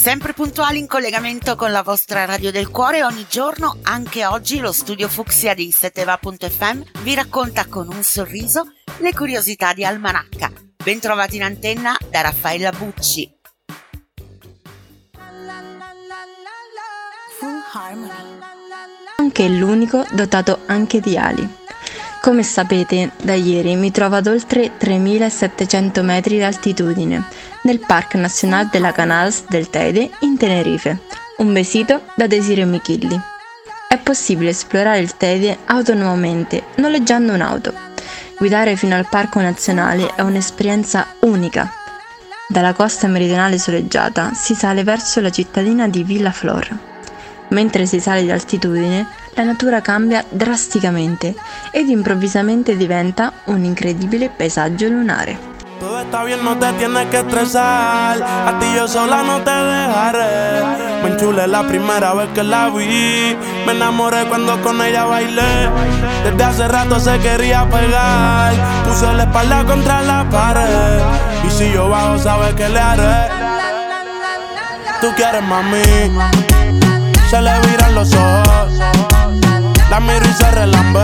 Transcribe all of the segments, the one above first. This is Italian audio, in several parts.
Sempre puntuali in collegamento con la vostra radio del cuore ogni giorno, anche oggi lo studio Fucsia di Seteva.fm vi racconta con un sorriso le curiosità di Almanacca. Bentrovati in antenna da Raffaella Bucci. Full Harmony. Anche l'unico dotato anche di ali. Come sapete, da ieri mi trovo ad oltre 3.700 metri di altitudine, nel Parque Nacional de la Canals del Teide in Tenerife. Un besito da Desiree Michilli. È possibile esplorare il Teide autonomamente, noleggiando un'auto. Guidare fino al Parco Nazionale è un'esperienza unica. Dalla costa meridionale soleggiata si sale verso la cittadina di Villaflor. Mentre si sale di altitudine, la natura cambia drasticamente ed improvvisamente diventa un incredibile paesaggio lunare. Todo está bien, no te tienes que estresar. A ti yo sola no te dejaré. Me enchulé la primera vez que la vi. Me enamoré cuando con ella bailé. Desde hace rato se quería pegar. Puse la espalda contra la pared. Y si yo bajo, sabes que le haré. Tú quieres, mami. Se le viran los ojos. La miro y se relambe.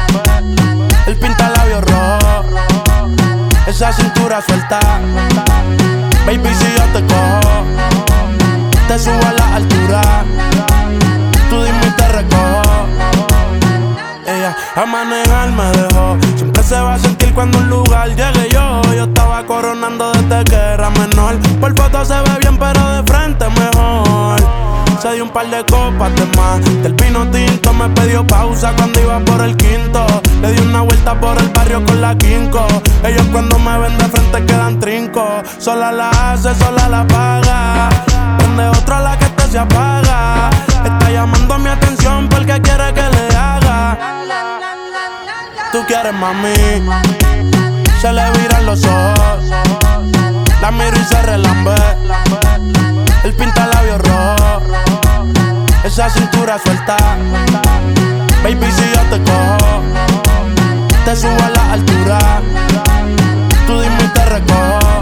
Él pinta labios rojos. Esa cintura suelta. Baby, si yo te cojo, te subo a la altura. Tú dime y te recojo. Ella a manejar me dejó. Siempre se va a sentir cuando un lugar llegue yo. Yo estaba coronando desde que era menor. Por foto se ve bien pero de frente mejor. Se dio un par de copas de más. Del vino tinto me pidió pausa cuando iba por el quinto. Le di una vuelta por el barrio con la quinco. Ellos cuando me ven de frente quedan trinco. Sola la hace, sola la paga. Prende otra a la que este se apaga. Está llamando mi atención porque quiere que le haga. Tú quieres, mami. Se le viran los ojos. La miro y se relambe. Él pinta labios rojos. Esa cintura suelta. Baby, si yo te cojo, te subo a la altura. Tú dime y te recojo.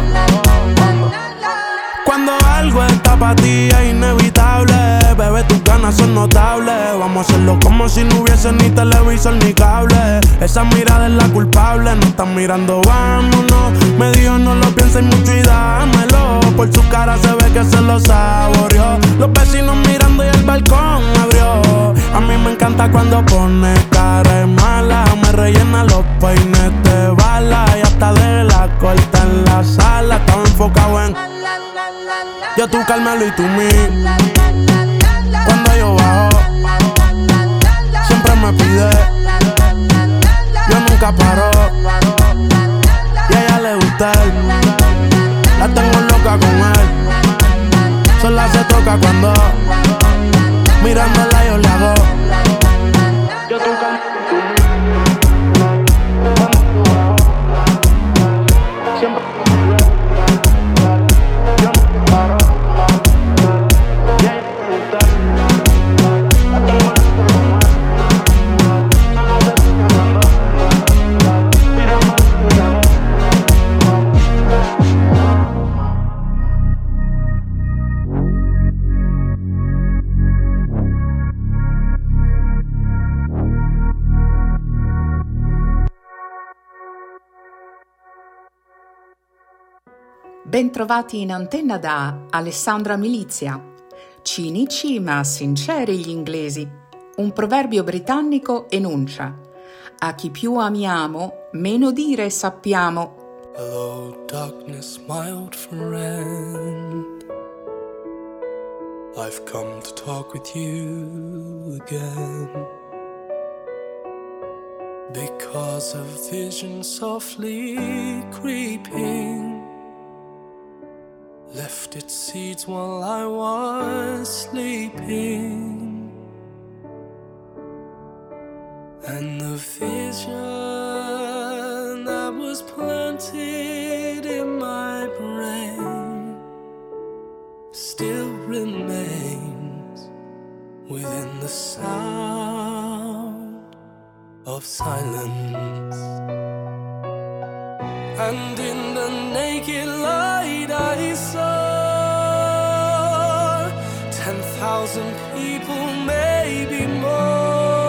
Cuando algo está para ti es inevitable. Bebé, tus ganas son notables. Vamos a hacerlo como si no hubiese ni televisor ni cable. Esa mirada es la culpable. No están mirando, vámonos. Me dijo no lo pienses mucho y dámelo. Por su cara se ve que se lo saboreó. Los vecinos mirando y el balcón abrió. A mí me encanta cuando pone cara de mala. Me rellena los peines de bala. Y hasta de la corta en la sala. Estaba enfocado en yo tú Carmelo y tú mí. Cuando yo bajo siempre me pide. Yo nunca paro. Y a ella le gusta él. La tengo loca con él. Sola se toca cuando mirándola yo le hago. Yo tú Carmelo y tú mí. Cuando yo bajo siempre Bentrovati in antenna da Alessandra Milizia. Cinici ma sinceri gli inglesi. Un proverbio britannico enuncia: a chi più amiamo, meno dire sappiamo. Hello darkness, my old friend. I've come to talk with you again. Because of visions softly creeping left its seeds while I was sleeping, and the vision that was planted in my brain still remains within the sound of silence. And in the naked light I saw 1,000 people, maybe more.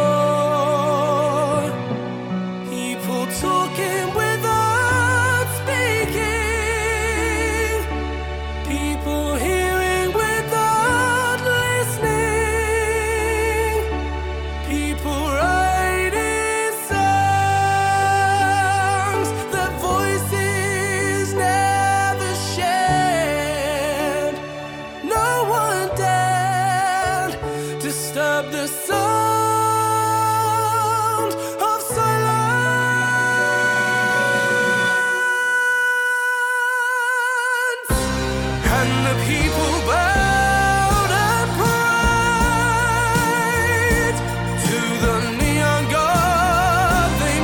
People talking without speaking. People hearing without listening. People writing songs. Their voices never shared. No one dared disturb the sound of silence. And the people bowed and prayed to the neon god they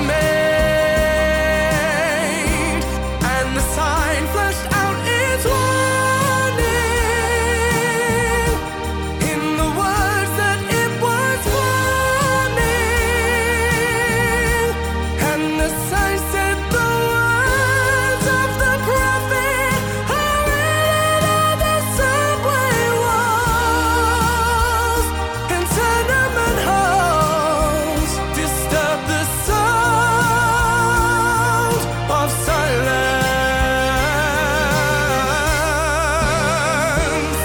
made. And the sign flashed out its warning in the words that it was warning. And the sign said the words of the prophet are written on the subway walls and tenement halls. Disturb the sound of silence.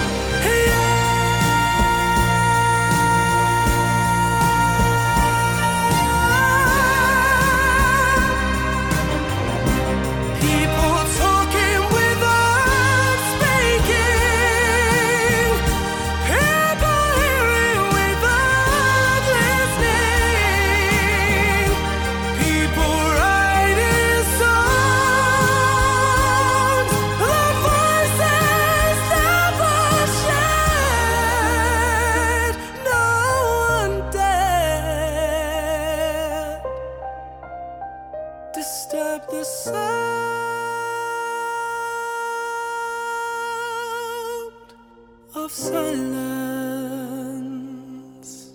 People talking without speaking. People hearing without listening. People writing songs. The voices never shared. No one dared disturb the sound of silence.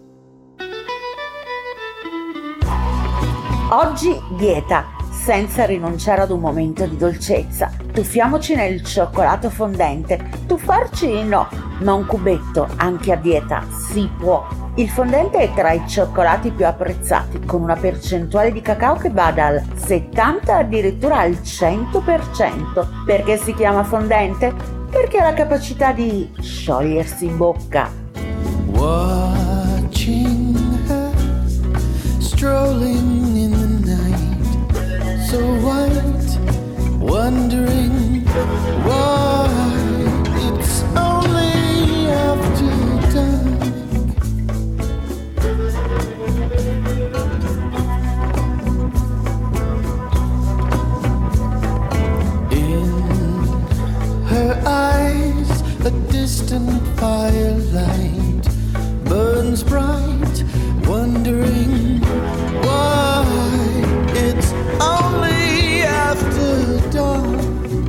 Oggi dieta, senza rinunciare ad un momento di dolcezza. Tuffiamoci nel cioccolato fondente. Tuffarci no, ma un cubetto anche a dieta si può. Il fondente è tra i cioccolati più apprezzati, con una percentuale di cacao che va dal 70 addirittura al 100%. Perché si chiama fondente? Perché ha la capacità di sciogliersi in bocca. Watching her strolling in the night, so white, wondering why it's only after dark. In her eyes, a distant firelight burns bright, wondering why it's only after dawn.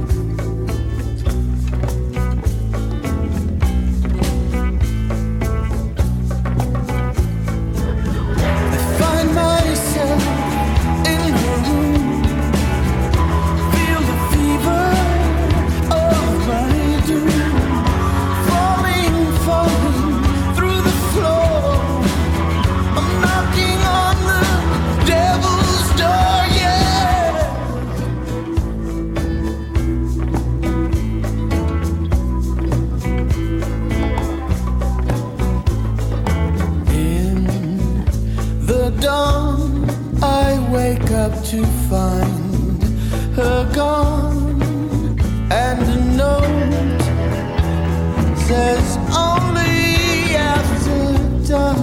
I find myself in her room, feel the fever of my doom, falling through the floor. I'm knocking on the devil's door, yeah. In the dawn, I wake up to find her gone, and a note says only after dark.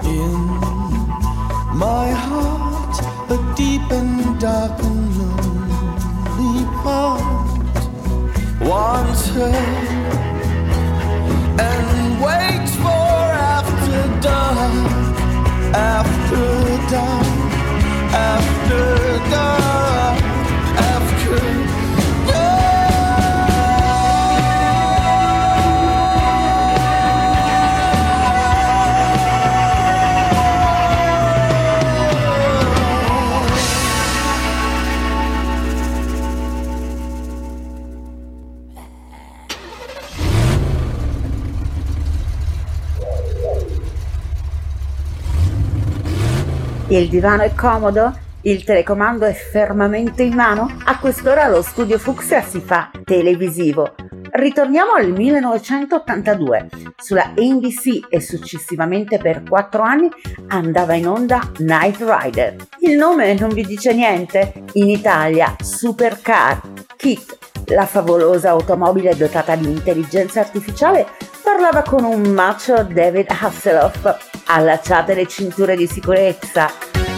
In my heart, a deep and dark and lonely part wants her and waits for after dark, after dark, after dark, after dark. Il divano è comodo? Il telecomando è fermamente in mano? A quest'ora lo studio Fucsia si fa televisivo. Ritorniamo al 1982. Sulla NBC e successivamente per 4 anni andava in onda Knight Rider. Il nome non vi dice niente? In Italia Supercar. KITT, la favolosa automobile dotata di intelligenza artificiale, parlava con un macho David Hasselhoff. Allacciate le cinture di sicurezza.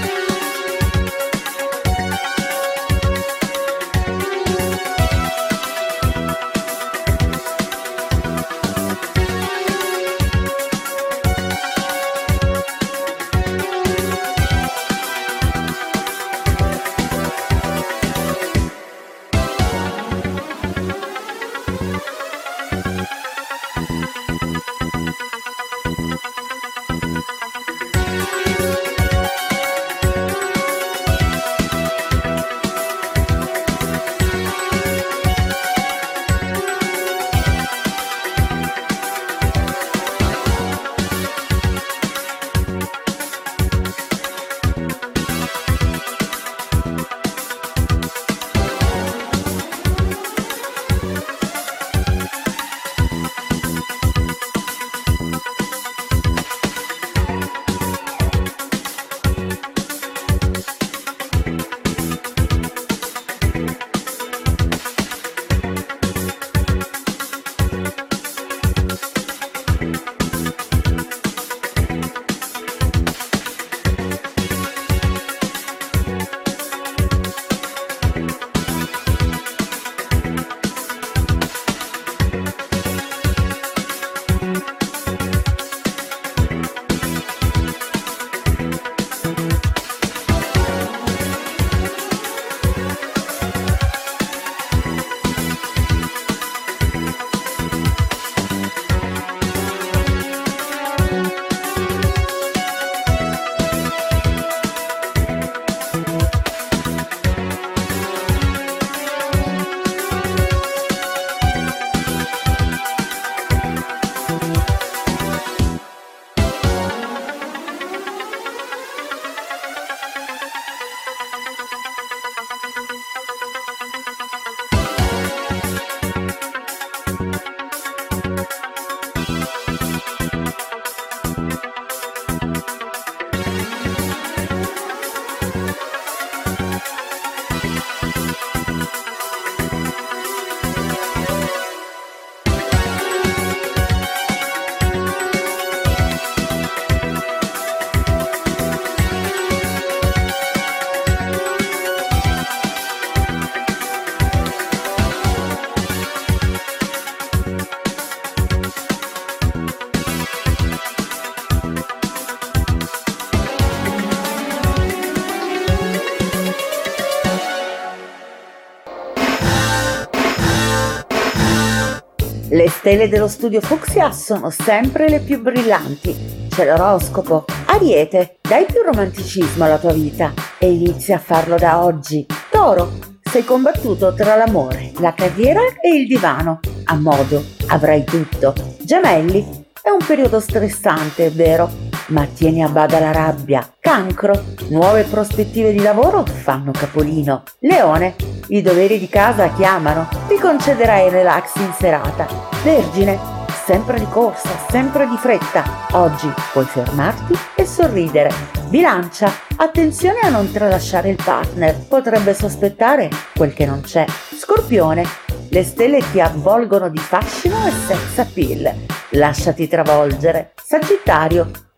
Le stelle dello studio Fucsia sono sempre le più brillanti. C'è l'oroscopo. Ariete, dai più romanticismo alla tua vita e inizia a farlo da oggi. Toro, sei combattuto tra l'amore, la carriera e il divano. A modo, avrai tutto. Gemelli, è un periodo stressante, è vero, ma tieni a bada la rabbia. Cancro, nuove prospettive di lavoro fanno capolino. Leone, i doveri di casa chiamano, ti concederai il relax in serata. Vergine, sempre di corsa, sempre di fretta. Oggi puoi fermarti e sorridere. Bilancia, attenzione a non tralasciare il partner, potrebbe sospettare quel che non c'è. Scorpione, le stelle ti avvolgono di fascino e sex appeal. Lasciati travolgere. Sagittario,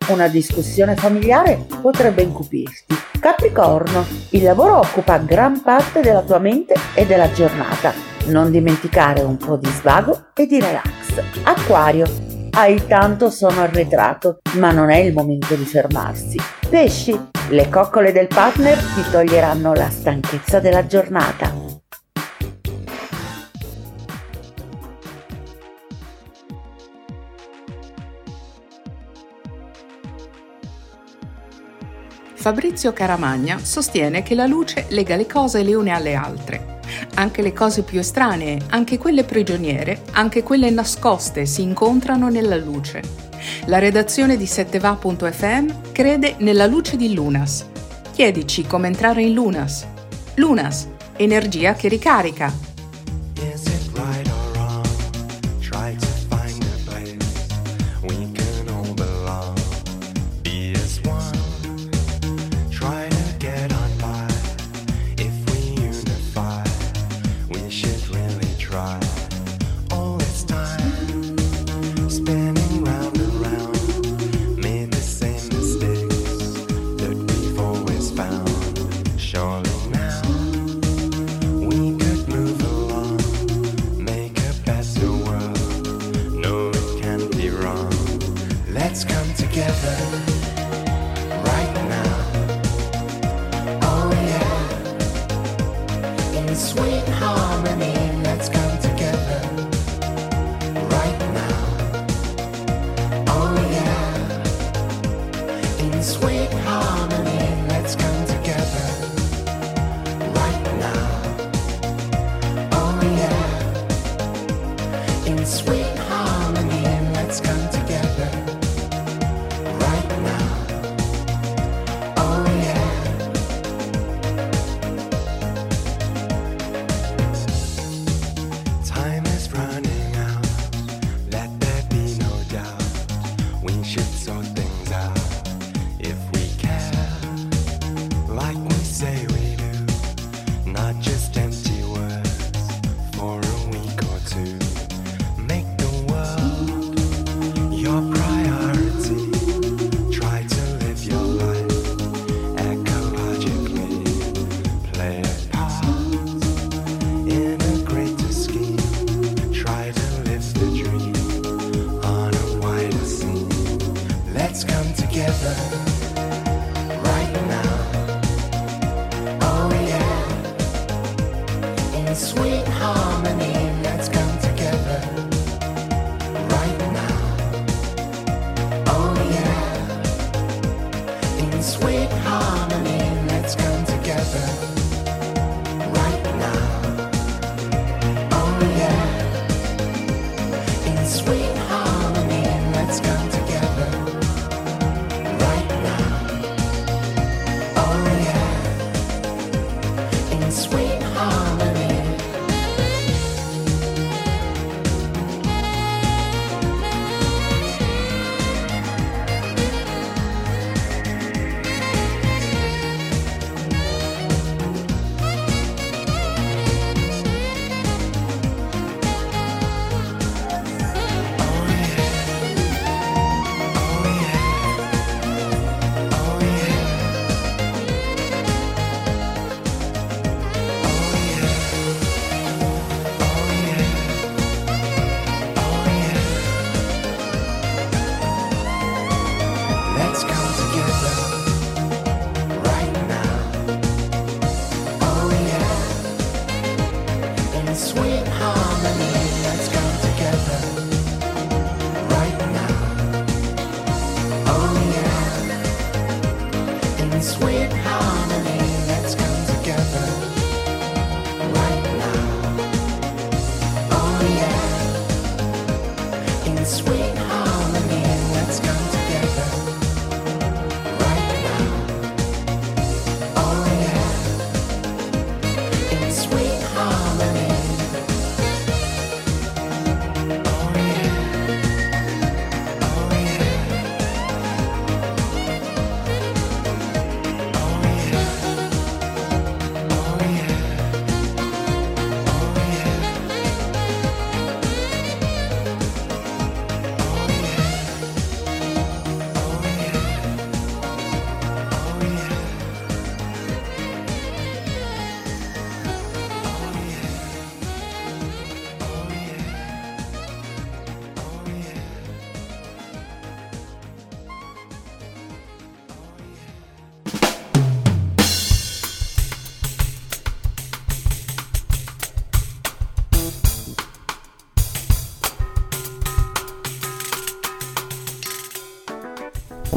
Una discussione familiare potrebbe incupirti. Capricorno, il lavoro occupa gran parte della tua mente e della giornata. Non dimenticare un po' di svago e di relax. Acquario, hai tanto sonno arretrato, ma non è il momento di fermarsi. Pesci, le coccole del partner ti toglieranno la stanchezza della giornata. Fabrizio Caramagna sostiene che la luce lega le cose le une alle altre. Anche le cose più estranee, anche quelle prigioniere, anche quelle nascoste si incontrano nella luce. La redazione di Setteva.fm crede nella luce di Lunas. Chiedici come entrare in Lunas. Lunas, energia che ricarica. Is it right or wrong? Try to find a place we can all belong. Be as one. Try to get on by. If we unify, we should really try. All this time, spinning round and round, made the same mistakes that we've always found. Surely now we could move along, make a better world. No, it can't be wrong. Let's come together right now. Oh yeah, in sweet harmony. Let's come together right now. Oh yeah, in sweet harmony. Let's come together right now. Oh yeah, in sweet harmony. Let's come together right now. Oh yeah. Time is running out. Let there be no doubt. We should sort things out if we care, like we say we do. Not just empty words for a week or two. Make the world your priority. Try to live your life ecologically. Play a part in a greater scheme. Try to live the dream on a wider scene. Let's come together right now. Oh yeah, in sweet harmony. Let's come together right now. Oh yeah, in sweet harmony. Let's come together right now. Oh yeah, in sweet harmony. Let's come together right now. Oh yeah, in sweet harmony. Let's come together right now. Oh yeah, in sweet harmony. Let's come together right now. Oh yeah, in sweet harmony. Let's come together right now. Oh yeah, in sweet harmony. Let's come together right now. Oh yeah, in sweet harmony. Oh yeah, oh yeah, oh yeah.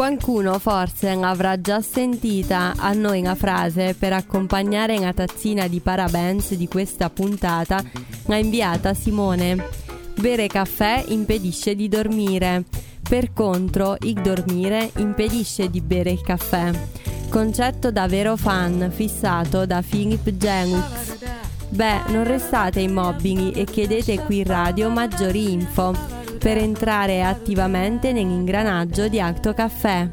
Qualcuno forse avrà già sentita a noi una frase per accompagnare una tazzina di parabens di questa puntata, l'ha inviata Simone. Bere caffè impedisce di dormire, per contro il dormire impedisce di bere il caffè. Concetto da vero fan fissato da Philip Genux. Beh, non restate immobili e chiedete qui in radio maggiori info per entrare attivamente nell'ingranaggio di Alto Caffè.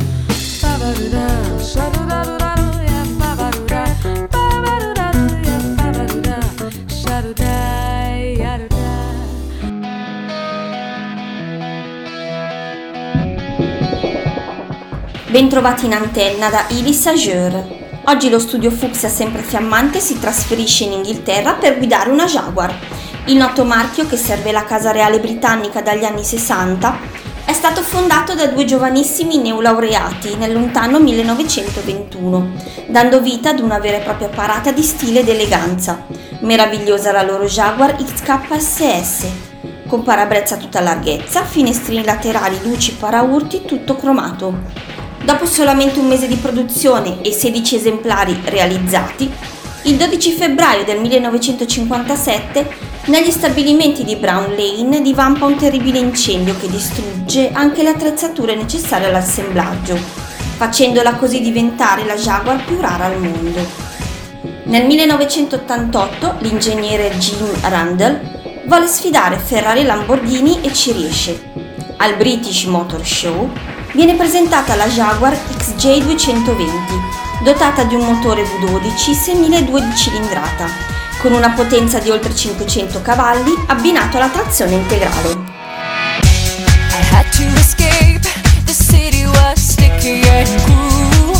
Bentrovati in antenna da Iris Ager. Oggi lo studio Fucsia sempre fiammante si trasferisce in Inghilterra per guidare una Jaguar. Il noto marchio, che serve la casa reale britannica dagli anni 60, è stato fondato da due giovanissimi neolaureati nel lontano 1921, dando vita ad una vera e propria parata di stile ed eleganza. Meravigliosa la loro Jaguar XKSS, con parabrezza a tutta larghezza, finestrini laterali, luci, paraurti, tutto cromato. Dopo solamente un mese di produzione e 16 esemplari realizzati, il 12 febbraio del 1957 negli stabilimenti di Brown Lane divampa un terribile incendio che distrugge anche le attrezzature necessarie all'assemblaggio, facendola così diventare la Jaguar più rara al mondo. Nel 1988 l'ingegnere Jim Randall volle sfidare Ferrari e Lamborghini e ci riesce. Al British Motor Show viene presentata la Jaguar XJ220, dotata di un motore V12 semile 2 di cilindrata, con una potenza di oltre 500 cavalli abbinato alla trazione integrale. I had to escape, the city was sticky and cool.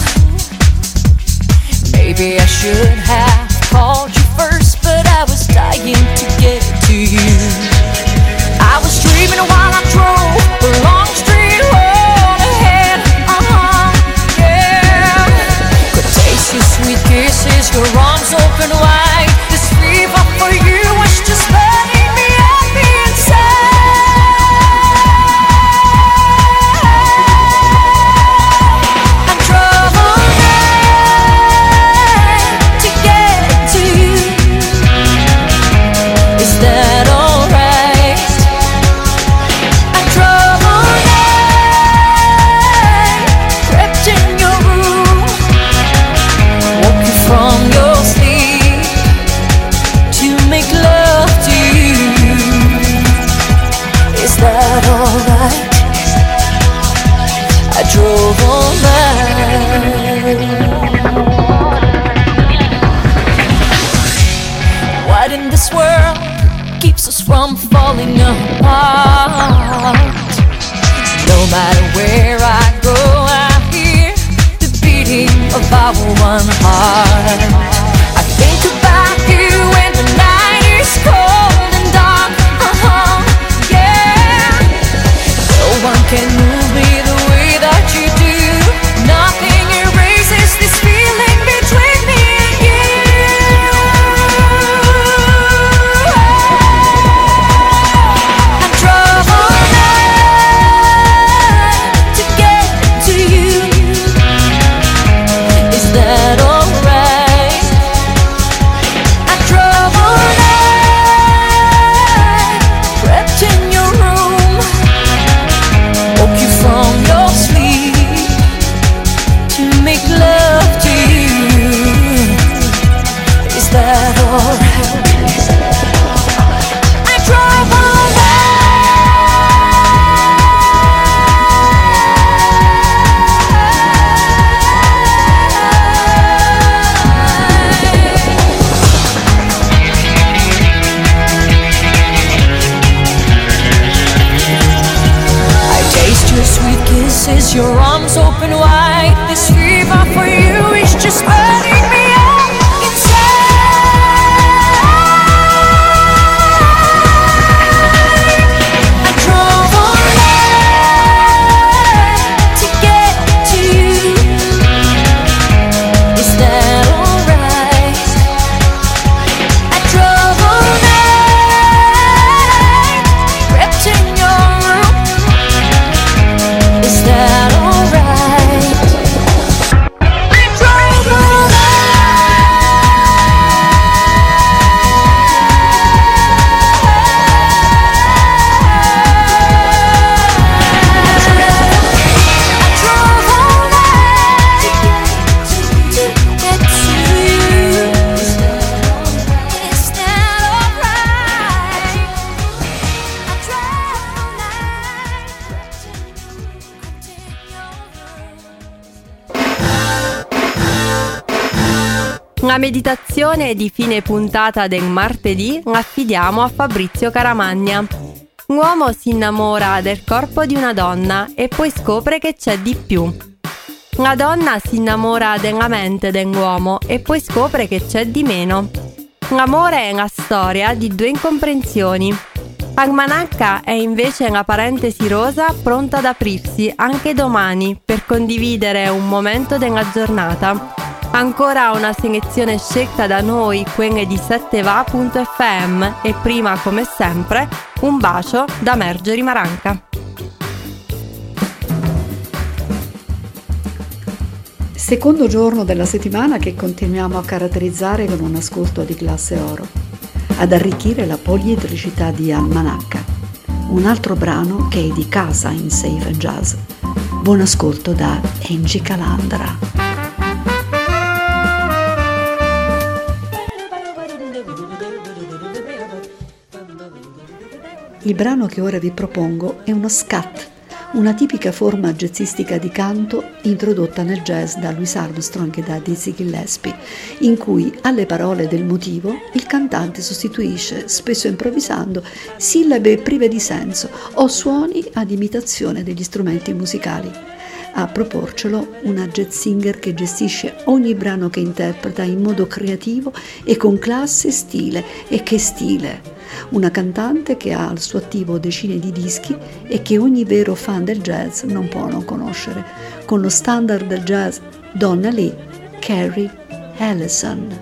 Maybe I should have called you first, but I was dying to get to you. I was dreaming while I drove the long street road ahead, yeah. Could taste your sweet kisses, your arms open wide. This fever for you was just burning me up inside. I drove all night to get to you. Is that alright? I drove all night, crept in your room, woke you from your sleep to make love to you. Is that alright? I drove all night. What in this world keeps us from falling apart? No matter where I go, I hear the beating of our one heart. I think about you when the night is cold and dark, yeah. No one can move me the way that you do. Nothing erases this feeling between me and you. I drove all night to get to you. Is that alright? I drove all night, crept in your room, woke you from your sleep to make love to you. Is that alright? I drove all night. I taste your sweet kisses, your arms open wide. This fever for you is just burning me up inside. I drove all night to get to you. Is that alright? I drove all night, crept in your room. Is that alright? La meditazione di fine puntata del martedì l'affidiamo a Fabrizio Caramagna. Un uomo si innamora del corpo di una donna e poi scopre che c'è di più. La donna si innamora della mente dell'uomo e poi scopre che c'è di meno. L'amore è la storia di due incomprensioni. Almanacca è invece la parentesi rosa pronta ad aprirsi anche domani per condividere un momento della giornata. Ancora una selezione scelta da noi, quelle di seteva.fm, e prima, come sempre, un bacio da Marjorie Maranca. Secondo giorno della settimana che continuiamo a caratterizzare con un ascolto di classe oro, ad arricchire la poliedricità di Almanacca, un altro brano che è di casa in Safe Jazz. Buon ascolto da Angie Calandra. Il brano che ora vi propongo è uno scat, una tipica forma jazzistica di canto introdotta nel jazz da Louis Armstrong e da Dizzy Gillespie, in cui alle parole del motivo il cantante sostituisce, spesso improvvisando, sillabe prive di senso o suoni ad imitazione degli strumenti musicali. A proporcelo una jazz singer che gestisce ogni brano che interpreta in modo creativo e con classe e stile. E che stile! Una cantante che ha al suo attivo decine di dischi e che ogni vero fan del jazz non può non conoscere, con lo standard del jazz Donna Lee, Carrie Ellison.